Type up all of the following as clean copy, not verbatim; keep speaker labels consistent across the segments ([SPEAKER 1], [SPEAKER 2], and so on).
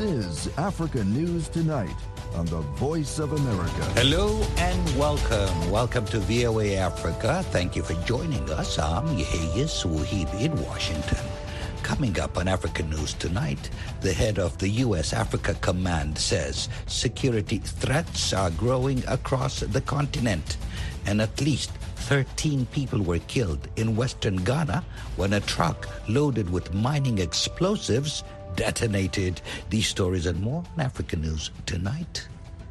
[SPEAKER 1] is Africa News Tonight on the Voice of America.
[SPEAKER 2] Hello and welcome. Welcome to VOA Africa. Thank you for joining us. I'm Yehia Suhib in Washington. Coming up on Africa News Tonight, the head of the U.S. Africa Command says security threats are growing across the continent, and at least 13 people were killed in western Ghana when a truck loaded with mining explosives detonated. These stories and more on Africa News Tonight.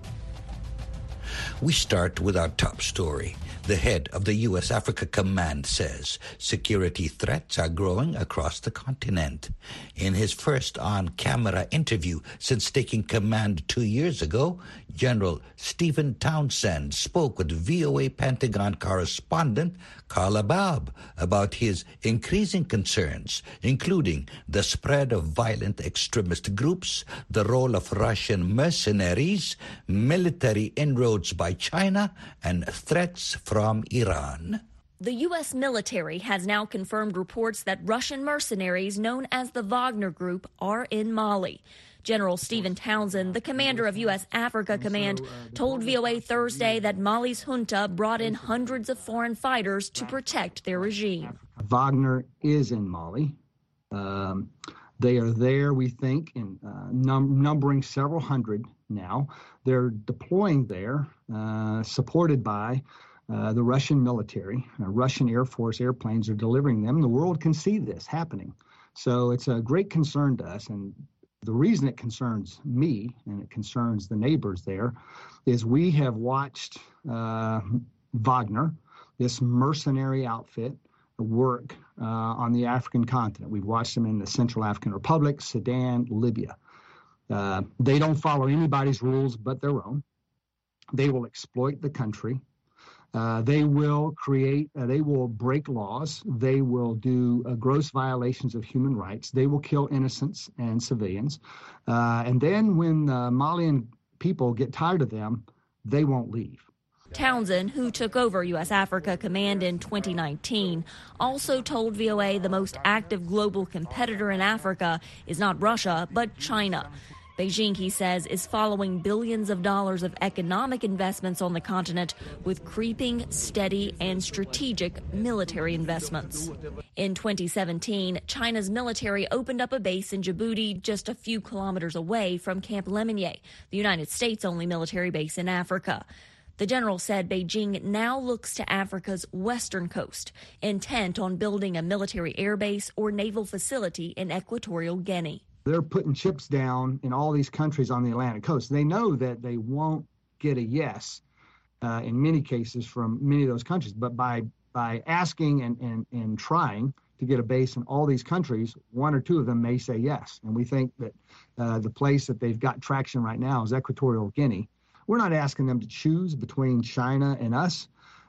[SPEAKER 2] We start with our top story. The head of the U.S. Africa Command says security threats are growing across the continent. In his first on-camera interview since taking command 2 years ago, General Stephen Townsend spoke with VOA Pentagon correspondent Carla Babb about his increasing concerns, including the spread of violent extremist groups, the role of Russian mercenaries, military inroads by China, and threats from Iran.
[SPEAKER 3] The U.S. military has now confirmed reports that Russian mercenaries known as the Wagner Group are in Mali. General Stephen Townsend, the commander of U.S. Africa Command, told VOA Thursday that Mali's junta brought in hundreds of foreign fighters to protect their regime.
[SPEAKER 4] Wagner is in Mali. They are there, we think, in numbering several hundred now. They're deploying there, supported by the Russian military. Russian Air Force airplanes are delivering them. The world can see this happening. So it's a great concern to us. And the reason it concerns me and it concerns the neighbors there is we have watched Wagner, this mercenary outfit, work on the African continent. We've watched them in the Central African Republic, Sudan, Libya. They don't follow anybody's rules but their own. They will exploit the country. They will break laws. They will do gross violations of human rights. They will kill innocents and civilians. And then when Malian people get tired of them, they won't leave.
[SPEAKER 3] Townsend, who took over U.S. Africa Command in 2019, also told VOA the most active global competitor in Africa is not Russia, but China. Beijing, he says, is following billions of dollars of economic investments on the continent with creeping, steady, and strategic military investments. In 2017, China's military opened up a base in Djibouti just a few kilometers away from Camp Lemonnier, the United States' only military base in Africa. The general said Beijing now looks to Africa's western coast, intent on building a military airbase or naval facility in Equatorial Guinea.
[SPEAKER 4] They're putting chips down in all these countries on the Atlantic coast. They know that they won't get a yes in many cases from many of those countries. But by asking and trying to get a base in all these countries, one or two of them may say yes. And we think that the place that they've got traction right now is Equatorial Guinea. We're not asking them to choose between China and us.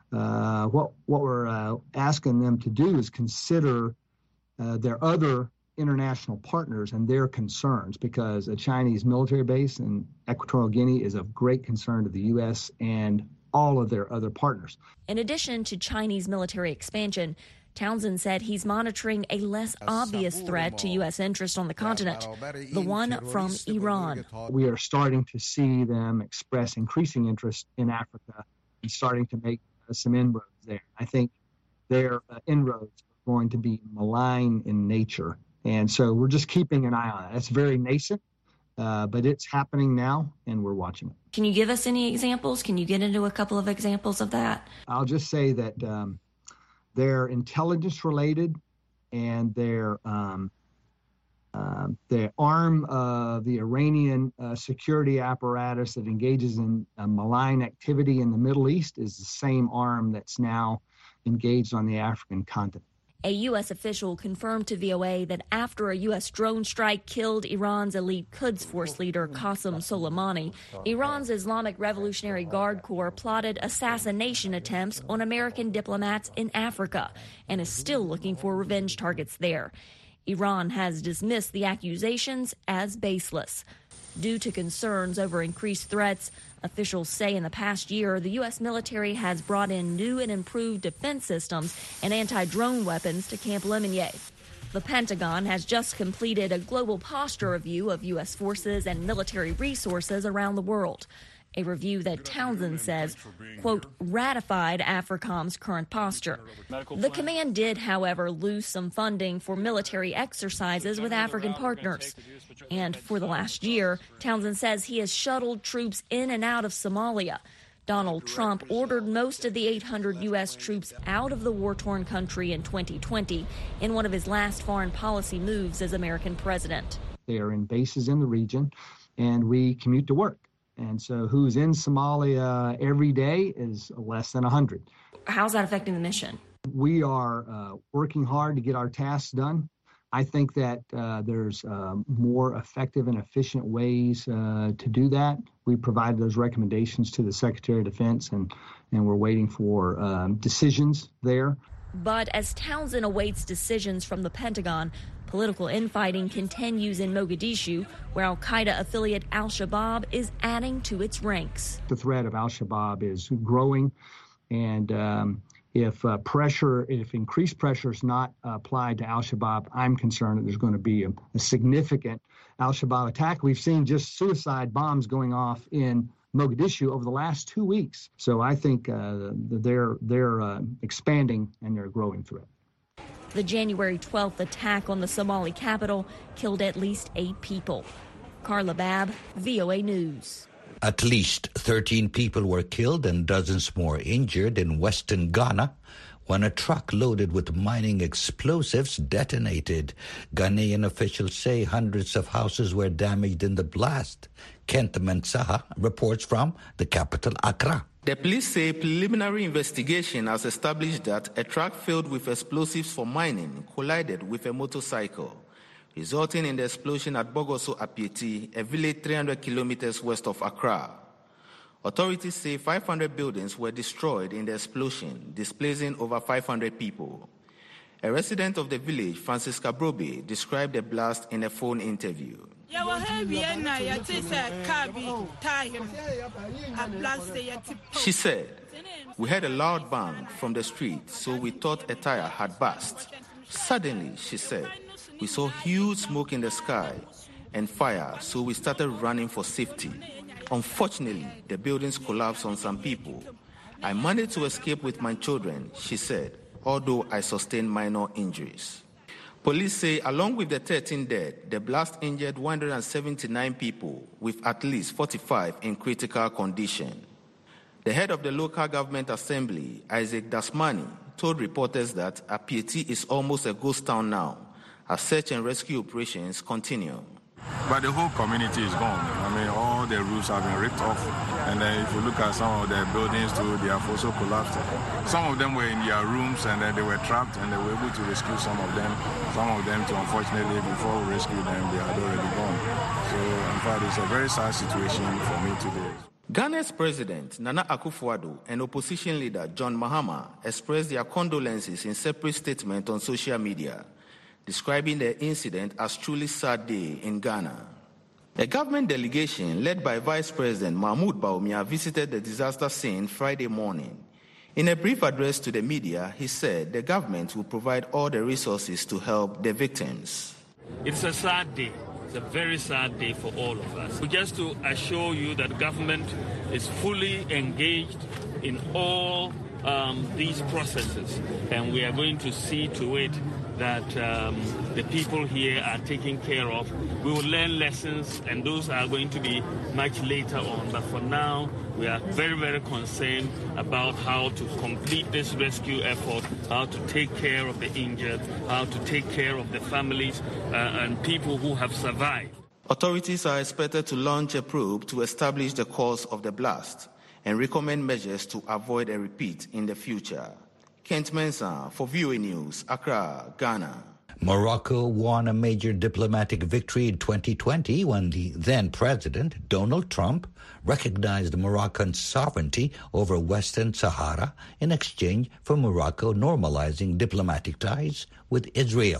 [SPEAKER 4] What we're asking them to do is consider their other international partners and their concerns, because a Chinese military base in Equatorial Guinea is of great concern to the U.S. and all of their other partners.
[SPEAKER 3] In addition to Chinese military expansion, Townsend said he's monitoring a less obvious threat to U.S. interest on the continent, the one from Iran.
[SPEAKER 4] We are starting to see them express increasing interest in Africa and starting to make some inroads there. I think their inroads are going to be malign in nature. And so we're just keeping an eye on it. It's very nascent, but it's happening now, and we're watching it.
[SPEAKER 3] Can you give us any examples? Can you get into a couple of examples of that?
[SPEAKER 4] I'll just say that they're intelligence-related, and they're the arm of the Iranian security apparatus that engages in malign activity in the Middle East is the same arm that's now engaged on the African continent.
[SPEAKER 3] A U.S. official confirmed to VOA that after a U.S. drone strike killed Iran's elite Quds Force leader Qasem Soleimani, Iran's Islamic Revolutionary Guard Corps plotted assassination attempts on American diplomats in Africa and is still looking for revenge targets there. Iran has dismissed the accusations as baseless. Due to concerns over increased threats, officials say in the past year, the U.S. military has brought in new and improved defense systems and anti-drone weapons to Camp Lemonnier. The Pentagon has just completed a global posture review of U.S. forces and military resources around the world. A review that Townsend says, quote, ratified AFRICOM's current posture. The command did, however, lose some funding for military exercises with African partners. And for the last year, Townsend says he has shuttled troops in and out of Somalia. Donald Trump ordered most of the 800 U.S. troops out of the war-torn country in 2020 in one of his last foreign policy moves as American president.
[SPEAKER 4] They are in bases in the region, and we commute to work. And so who's in Somalia every day is less than 100.
[SPEAKER 3] How's that affecting the mission?
[SPEAKER 4] We are working hard to get our tasks done. I think that there's more effective and efficient ways to do that. We provided those recommendations to the Secretary of Defense, and we're waiting for decisions there.
[SPEAKER 3] But as Townsend awaits decisions from the Pentagon, political infighting continues in Mogadishu, where al-Qaeda affiliate al-Shabaab is adding to its ranks.
[SPEAKER 4] The threat of al-Shabaab is growing, and if increased pressure is not applied to al-Shabaab, I'm concerned that there's going to be a significant al-Shabaab attack. We've seen just suicide bombs going off in Mogadishu over the last 2 weeks. So I think they're expanding and they're a growing threat.
[SPEAKER 3] The January 12th attack on the Somali capital killed at least 8 people. Carla Babb, VOA News.
[SPEAKER 2] At least 13 people were killed and dozens more injured in western Ghana when a truck loaded with mining explosives detonated. Ghanaian officials say hundreds of houses were damaged in the blast. Kent Mensaha reports from the capital, Accra.
[SPEAKER 5] The police say preliminary investigation has established that a truck filled with explosives for mining collided with a motorcycle, resulting in the explosion at Bogoso Apieti, a village 300 kilometers west of Accra. Authorities say 500 buildings were destroyed in the explosion, displacing over 500 people. A resident of the village, Francis Kabrobe, described the blast in a phone interview. She said, "We heard a loud bang from the street, so we thought a tire had burst. Suddenly," she said, "we saw huge smoke in the sky and fire, so we started running for safety. Unfortunately, the buildings collapsed on some people. I managed to escape with my children," she said, although I sustained minor injuries. Police say along with the 13 dead, the blast injured 179 people, with at least 45 in critical condition. The head of the local government assembly, Isaac Dasmani, told reporters that Apieti is almost a ghost town now, as search and rescue operations continue.
[SPEAKER 6] But the whole community is gone. I mean, all the roofs have been ripped off. And then if you look at some of the buildings too, they have also collapsed. Some of them were in their rooms and then they were trapped and they were able to rescue some of them. Some of them too, unfortunately, before we rescued them, they had already gone. So, in fact, it's a very sad situation for me today.
[SPEAKER 5] Ghana's President Nana Akufo-Addo and opposition leader John Mahama expressed their condolences in separate statements on social media, describing the incident as truly sad day in Ghana. A government delegation led by Vice President Mahmoud Bawumia visited the disaster scene Friday morning. In a brief address to the media, he said the government will provide all the resources to help the victims.
[SPEAKER 7] It's a sad day. It's a very sad day for all of us. Just to assure you that government is fully engaged in all these processes, and we are going to see to it that the people here are taken care of. We will learn lessons, and those are going to be much later on. But for now, we are very, very concerned about how to complete this rescue effort, how to take care of the injured, how to take care of the families and people who have survived.
[SPEAKER 5] Authorities are expected to launch a probe to establish the cause of the blast and recommend measures to avoid a repeat in the future. Kent Mensah for VOA News, Accra, Ghana.
[SPEAKER 2] Morocco won a major diplomatic victory in 2020 when the then president, Donald Trump, recognized Moroccan sovereignty over Western Sahara in exchange for Morocco normalizing diplomatic ties with Israel.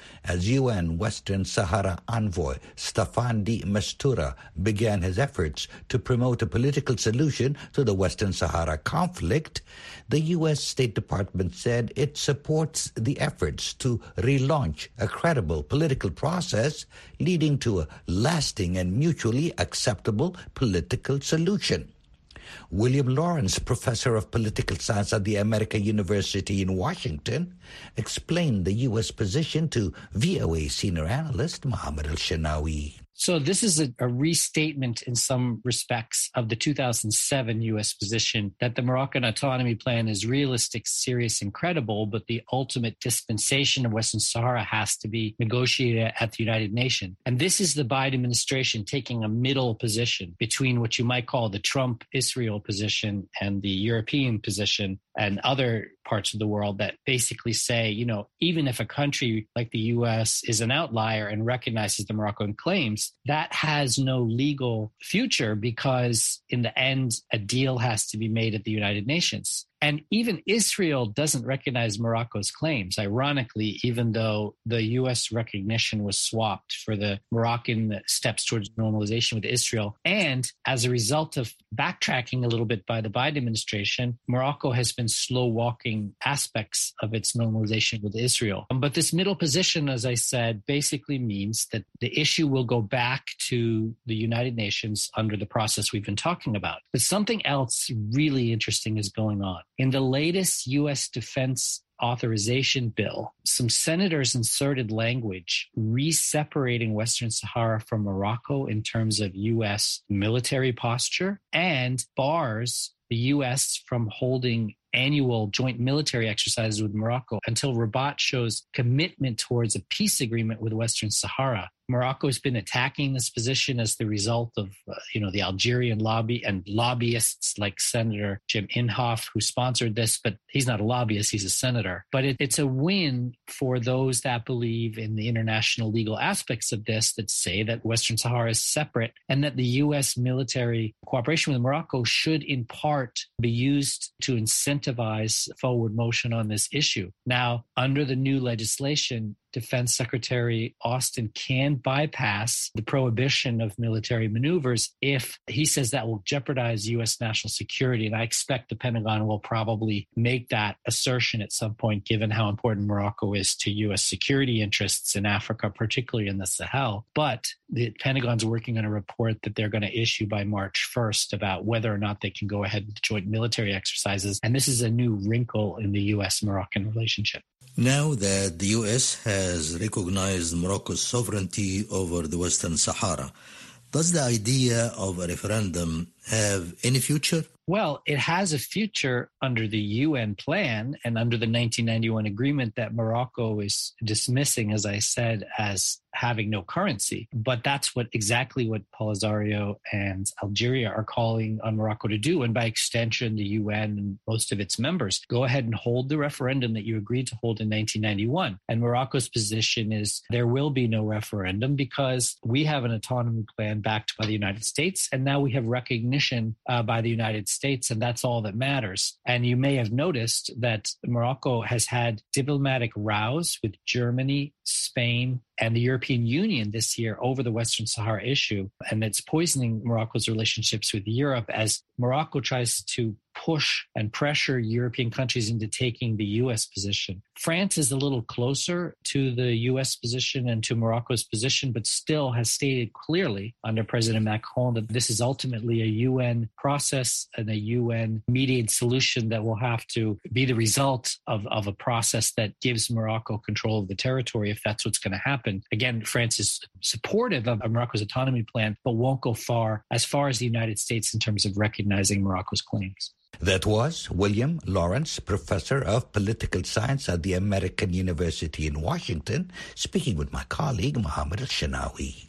[SPEAKER 2] as UN Western Sahara envoy Staffan de Mistura began his efforts to promote a political solution to the Western Sahara conflict, the U.S. State Department said it supports the efforts to relaunch a credible political process leading to a lasting and mutually acceptable political solution. William Lawrence, professor of political science at the American University in Washington, explained the U.S. position to VOA senior analyst Mohammed Al-Shinawi.
[SPEAKER 8] So this is a restatement in some respects of the 2007 U.S. position that the Moroccan autonomy plan is realistic, serious, and credible, but the ultimate dispensation of Western Sahara has to be negotiated at the United Nations. And this is the Biden administration taking a middle position between what you might call the Trump-Israel position and the European position and other parts of the world that basically say, you know, even if a country like the U.S. is an outlier and recognizes the Moroccan claims, that has no legal future because in the end, a deal has to be made at the United Nations. And even Israel doesn't recognize Morocco's claims, ironically, even though the U.S. recognition was swapped for the Moroccan steps towards normalization with Israel. And as a result of backtracking a little bit by the Biden administration, Morocco has been slow walking aspects of its normalization with Israel. But this middle position, as I said, basically means that the issue will go back to the United Nations under the process we've been talking about. But something else really interesting is going on. In the latest U.S. defense authorization bill, some senators inserted language re-separating Western Sahara from Morocco in terms of U.S. military posture and bars the U.S. from holding annual joint military exercises with Morocco until Rabat shows commitment towards a peace agreement with Western Sahara. Morocco has been attacking this position as the result of, the Algerian lobby and lobbyists like Senator Jim Inhofe, who sponsored this, but he's not a lobbyist, he's a senator. But it's a win for those that believe in the international legal aspects of this, that say that Western Sahara is separate and that the U.S. military cooperation with Morocco should in part be used to incentivize forward motion on this issue. Now, under the new legislation, Defense Secretary Austin can bypass the prohibition of military maneuvers if he says that will jeopardize U.S. national security. And I expect the Pentagon will probably make that assertion at some point, given how important Morocco is to U.S. security interests in Africa, particularly in the Sahel. But the Pentagon's working on a report that they're going to issue by March 1st about whether or not they can go ahead with joint military exercises. And this is a new wrinkle in the U.S.-Moroccan relationship.
[SPEAKER 9] Now that the U.S. has recognized Morocco's sovereignty over the Western Sahara, does the idea of a referendum have any future?
[SPEAKER 8] Well, it has a future under the UN plan and under the 1991 agreement that Morocco is dismissing, as I said, as having no currency. But that's exactly what Polisario and Algeria are calling on Morocco to do. And by extension, the UN and most of its members go ahead and hold the referendum that you agreed to hold in 1991. And Morocco's position is there will be no referendum because we have an autonomy plan backed by the United States. And now we have recognition by the United States. And that's all that matters. And you may have noticed that Morocco has had diplomatic rows with Germany, Spain, and the European Union this year over the Western Sahara issue. And it's poisoning Morocco's relationships with Europe as Morocco tries to push and pressure European countries into taking the U.S. position. France is a little closer to the U.S. position and to Morocco's position, but still has stated clearly under President Macron that this is ultimately a UN process and a UN mediated solution that will have to be the result of a process that gives Morocco control of the territory if that's what's going to happen. Again, France is supportive of Morocco's autonomy plan, but won't go far as the United States in terms of recognizing Morocco's claims.
[SPEAKER 2] That was William Lawrence, professor of political science at the American University in Washington, speaking with my colleague Mohammed Al-Shinawi.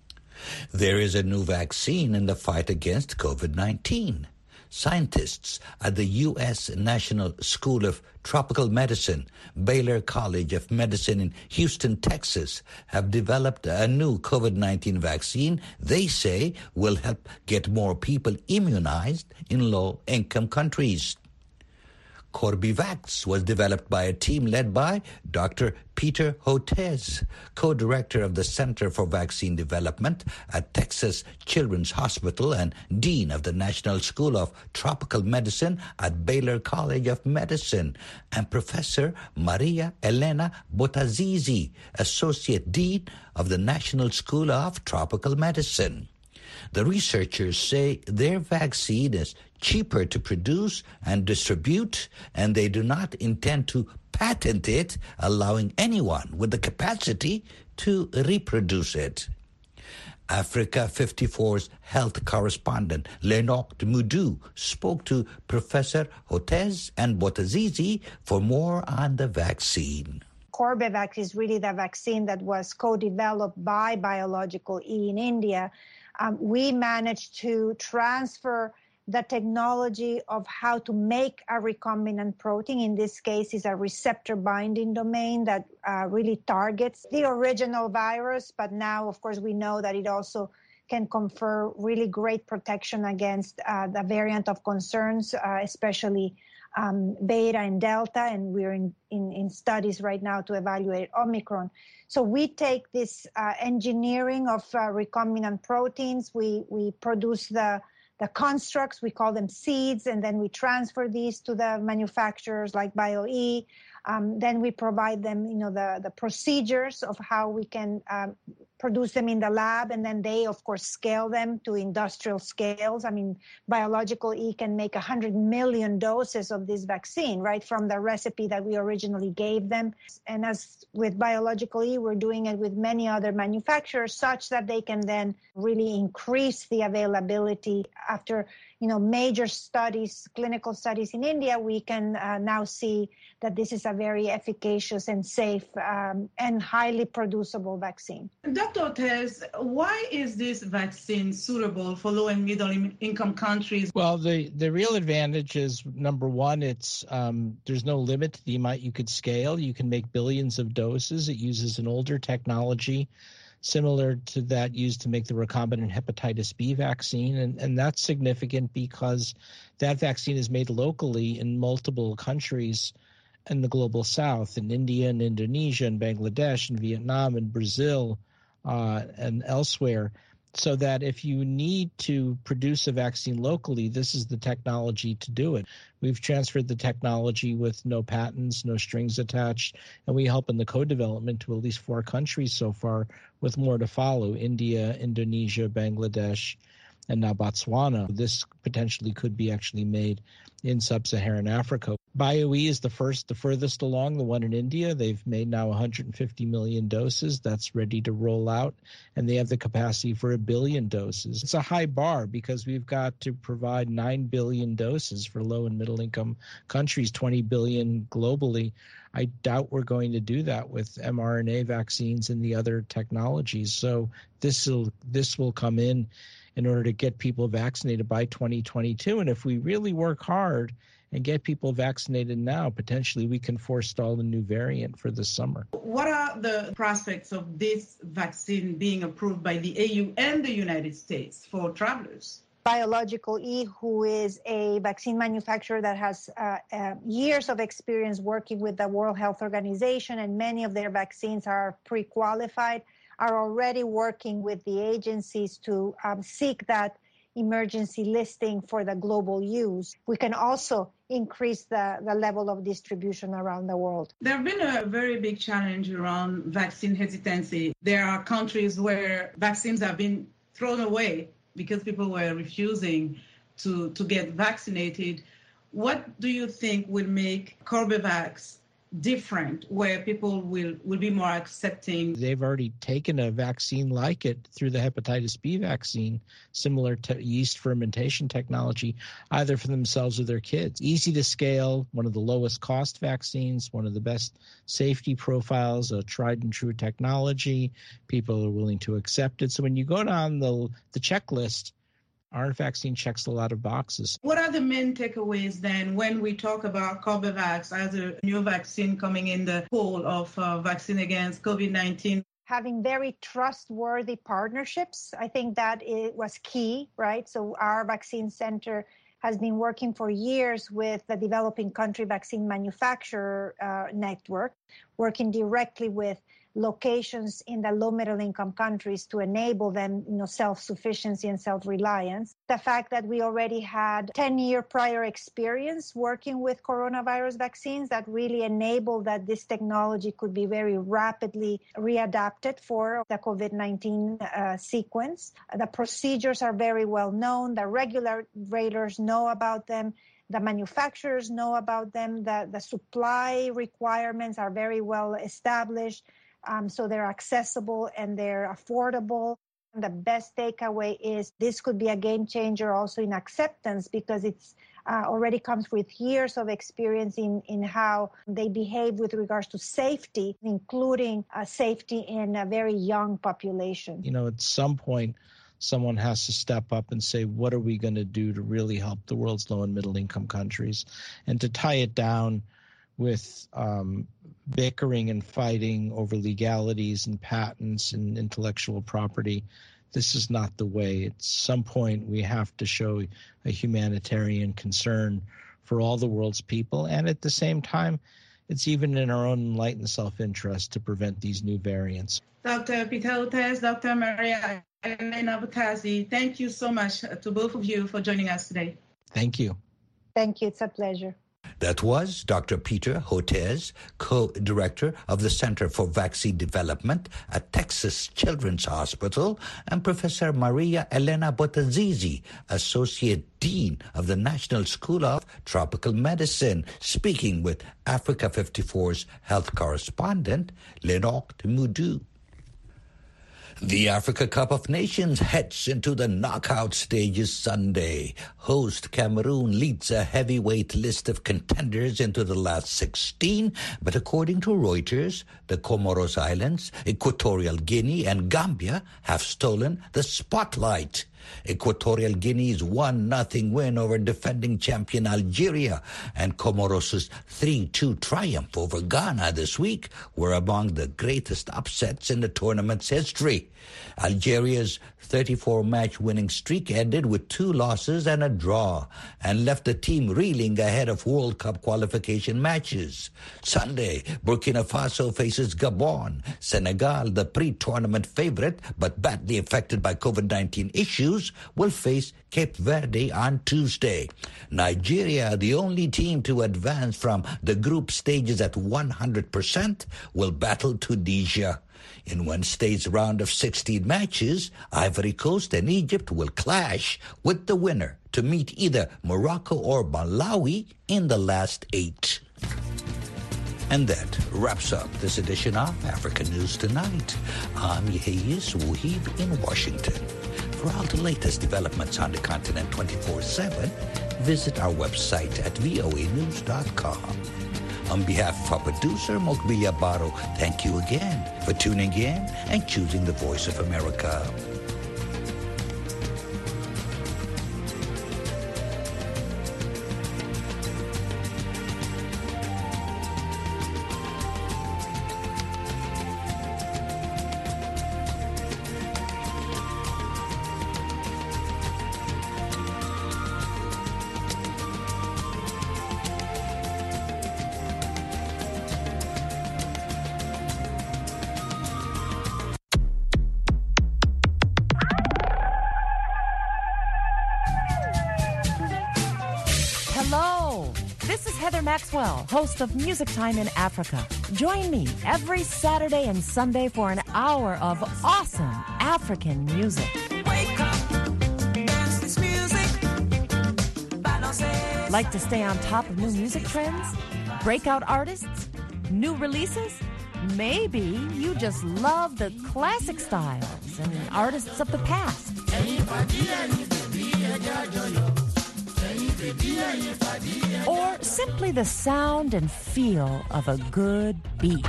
[SPEAKER 2] There is a new vaccine in the fight against COVID-19. Scientists at the U.S. National School of Tropical Medicine, Baylor College of Medicine in Houston, Texas, have developed a new COVID-19 vaccine they say will help get more people immunized in low-income countries. Corbevax was developed by a team led by Dr. Peter Hotez, co-director of the Center for Vaccine Development at Texas Children's Hospital and dean of the National School of Tropical Medicine at Baylor College of Medicine, and Professor Maria Elena Bottazizi, associate dean of the National School of Tropical Medicine. The researchers say their vaccine is cheaper to produce and distribute, and they do not intend to patent it, allowing anyone with the capacity to reproduce it. Africa 54's health correspondent Lenok Mudu spoke to Professor Hotez and Bottazizi for more on the vaccine.
[SPEAKER 10] Corbevax is really the vaccine that was co-developed by Biological E in India. We managed to transfer the technology of how to make a recombinant protein. In this case, is a receptor binding domain that really targets the original virus. But now, of course, we know that it also can confer really great protection against the variant of concerns, especially Beta and Delta, and we're in studies right now to evaluate Omicron. So we take this engineering of recombinant proteins, we produce the constructs, we call them seeds, and then we transfer these to the manufacturers like BioE. Then we provide them, the procedures of how we can produce them in the lab, and then they, of course, scale them to industrial scales. I mean, Biological E can make 100 million doses of this vaccine, right, from the recipe that we originally gave them. And as with Biological E, we're doing it with many other manufacturers such that they can then really increase the availability. After, major studies, clinical studies in India, we can now see that this is a very efficacious and safe and highly producible vaccine.
[SPEAKER 11] Dr. Hotez, why is this vaccine suitable for low and middle income countries?
[SPEAKER 12] Well, the real advantage is, number one, it's there's no limit to the amount you could scale. You can make billions of doses. It uses an older technology similar to that used to make the recombinant hepatitis B vaccine. And that's significant because that vaccine is made locally in multiple countries in the global south, in India and Indonesia and Bangladesh and Vietnam and Brazil and elsewhere, so that if you need to produce a vaccine locally, this is the technology to do it. We've transferred the technology with no patents, no strings attached, and we help in the co-development to at least 4 countries so far, with more to follow: India, Indonesia, Bangladesh, and now Botswana. This potentially could be actually made in sub-Saharan Africa. BioE is the furthest along, the one in India. They've made now 150 million doses. That's ready to roll out, and they have the capacity for 1 billion doses. It's a high bar because we've got to provide 9 billion doses for low and middle income countries, 20 billion globally. I doubt we're going to do that with mRNA vaccines and the other technologies. So this will come in order to get people vaccinated by 2022. And if we really work hard and get people vaccinated now, potentially we can forestall a new variant for this summer.
[SPEAKER 11] What are the prospects of this vaccine being approved by the EU and the United States for travelers?
[SPEAKER 10] Biological E, who is a vaccine manufacturer that has years of experience working with the World Health Organization, and many of their vaccines are pre-qualified, are already working with the agencies to seek that emergency listing for the global use. We can also increase the level of distribution around the world.
[SPEAKER 11] There have been a very big challenge around vaccine hesitancy. There are countries where vaccines have been thrown away because people were refusing to get vaccinated. What do you think will make Corbevax different, where people will be more accepting?
[SPEAKER 12] They've already taken a vaccine like it through the hepatitis B vaccine, similar to yeast fermentation technology, either for themselves or their kids. Easy to scale, one of the lowest cost vaccines, one of the best safety profiles, a tried and true technology. People are willing to accept it. So when you go down the checklist, our vaccine checks a lot of boxes.
[SPEAKER 11] What are the main takeaways then when we talk about Corbevax as a new vaccine coming in the pool of vaccine against COVID-19?
[SPEAKER 10] Having very trustworthy partnerships, I think that it was key, right? So our vaccine center has been working for years with the developing country vaccine manufacturer network, working directly with locations in the low middle income countries to enable them, self-sufficiency and self-reliance. The fact that we already had 10-year prior experience working with coronavirus vaccines that really enabled that this technology could be very rapidly readapted for the COVID-19 sequence. The procedures are very well known. The regulators know about them. The manufacturers know about them. The supply requirements are very well established. So they're accessible and they're affordable. And the best takeaway is this could be a game changer also in acceptance, because it's already comes with years of experience in how they behave with regards to safety, including safety in a very young population.
[SPEAKER 12] At some point, someone has to step up and say, what are we going to do to really help the world's low and middle income countries? And to tie it down with bickering and fighting over legalities and patents and intellectual property, this is not the way. At some point, we have to show a humanitarian concern for all the world's people. And at the same time, it's even in our own enlightened self-interest to prevent these new variants.
[SPEAKER 11] Dr. Peter Hotez, Dr. Maria Elena Bottazzi, thank you so much to both of you for joining us today.
[SPEAKER 12] Thank you.
[SPEAKER 10] Thank you. It's a pleasure.
[SPEAKER 2] That was Dr. Peter Hotez, co-director of the Center for Vaccine Development at Texas Children's Hospital, and Professor Maria Elena Bottazzi, Associate Dean of the National School of Tropical Medicine, speaking with Africa 54's health correspondent, Lenore Mudu. The Africa Cup of Nations heads into the knockout stages Sunday. Host Cameroon leads a heavyweight list of contenders into the last 16, but according to Reuters, the Comoros Islands, Equatorial Guinea, and Gambia have stolen the spotlight. Equatorial Guinea's 1-0 win over defending champion Algeria and Comoros' 3-2 triumph over Ghana this week were among the greatest upsets in the tournament's history. Algeria's 34-match winning streak ended with 2 losses and a draw and left the team reeling ahead of World Cup qualification matches. Sunday, Burkina Faso faces Gabon. Senegal, the pre-tournament favorite but badly affected by COVID-19 issues, will face Cape Verde on Tuesday. Nigeria, the only team to advance from the group stages at 100%, will battle Tunisia. In Wednesday's round of 16 matches, Ivory Coast and Egypt will clash, with the winner to meet either Morocco or Malawi in the last 8. And that wraps up this edition of Africa News Tonight. I'm Yehiyas Wuhib in Washington. For all the latest developments on the continent 24/7, visit our website at voanews.com. On behalf of our producer, Mokbilia Baro, thank you again for tuning in and choosing the Voice of America.
[SPEAKER 13] Maxwell, host of Music Time in Africa. Join me every Saturday and Sunday for an hour of awesome African music.
[SPEAKER 14] Wake up, dance this music.
[SPEAKER 13] Like to stay on top of new music trends? Breakout artists? New releases? Maybe you just love the classic styles and artists of the past. Or simply the sound and feel of a good beat.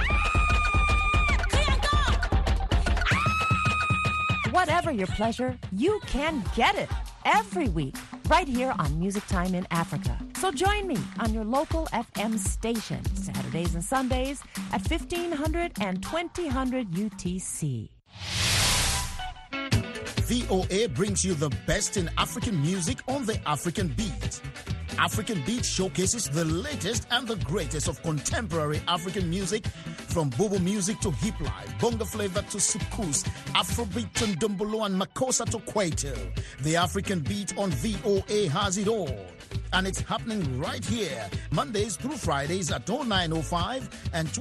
[SPEAKER 13] Whatever your pleasure, you can get it every week right here on Music Time in Africa. So join me on your local FM station, Saturdays and Sundays at 1500 and 2000 UTC.
[SPEAKER 15] VOA brings you the best in African music on the African Beat. African Beat showcases the latest and the greatest of contemporary African music, from Bobo music to hip life, bongo flavor to soukous, Afrobeat to Ndombolo and Makossa to Kwaito. The African Beat on VOA has it all. And it's happening right here, Mondays through Fridays at 09:05 and